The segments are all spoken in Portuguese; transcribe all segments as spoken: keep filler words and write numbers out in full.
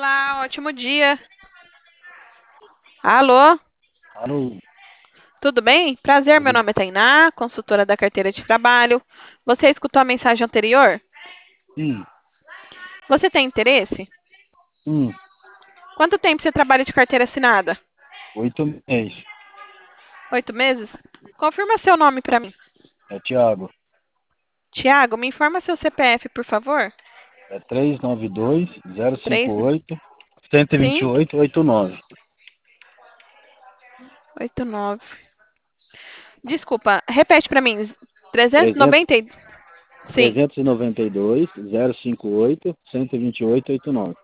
Olá, ótimo dia. Alô, Alô? tudo bem? Prazer, meu Tudo? nome é Tainá, consultora da carteira de trabalho. Você escutou a mensagem anterior? Sim, Você tem interesse? sim. Quanto tempo você trabalha de carteira assinada? Oito meses. Oito meses? Confirma seu nome para mim. É Thiago. Tiago, me informa seu C P F, por favor. É três nove dois, zero cinco Três. oito, um dois Sim? oito, oito nove. Oito nove. Desculpa, repete para mim. trezentos e trezentos, noventa. e- Sim. trezentos e noventa e dois, zero cinco oito, um dois oito, oito nove.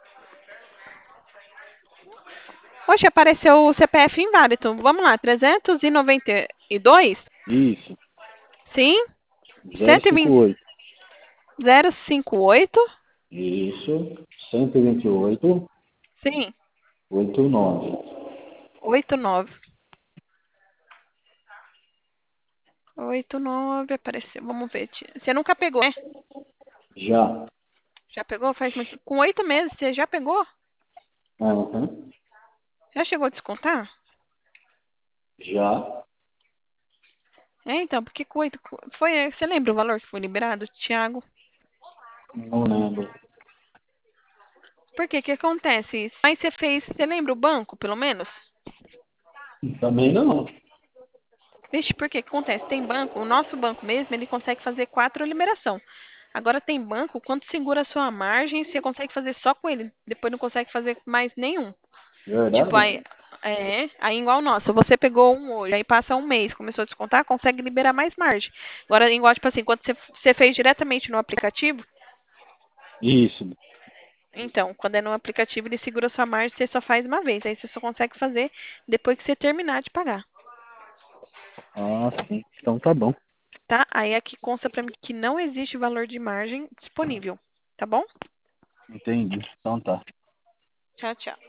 Oxe, apareceu o C P F inválido. Vamos lá, trezentos e noventa e dois? Isso, Sim? zero cento e cinco vinte. oito. zero cinco oito? Isso, um dois oito, Sim. oito nove. Oito nove. Oito nove apareceu. Vamos ver. tia. Você nunca pegou, né? Já. Já pegou? Faz muito. Com oito meses, você já pegou? Aham. Já chegou a descontar? Já. É, então, porque com oito. Foi, você lembra o valor que foi liberado, Thiago? Não lembro. Por quê? O que acontece? Mas você fez. Você lembra o banco, pelo menos? Também não. Vixe, por quê? O que acontece? Tem banco, o nosso banco mesmo, ele consegue fazer quatro liberação. Agora tem banco, quando segura a sua margem, você consegue fazer só com ele. Depois não consegue fazer mais nenhum. Tipo, Verdade? aí, é, aí igual o nosso, você pegou um hoje, aí passa um mês, começou a descontar, consegue liberar mais margem. Agora, igual, tipo assim, quando você, você fez diretamente no aplicativo, Isso. então, quando é no aplicativo, ele segura a sua margem, você só faz uma vez. Aí você só consegue fazer depois que você terminar de pagar, Ah, sim. Então tá bom. tá? Aí aqui consta pra mim que não existe valor de margem disponível, tá bom? Entendi. Então tá. Tchau, tchau.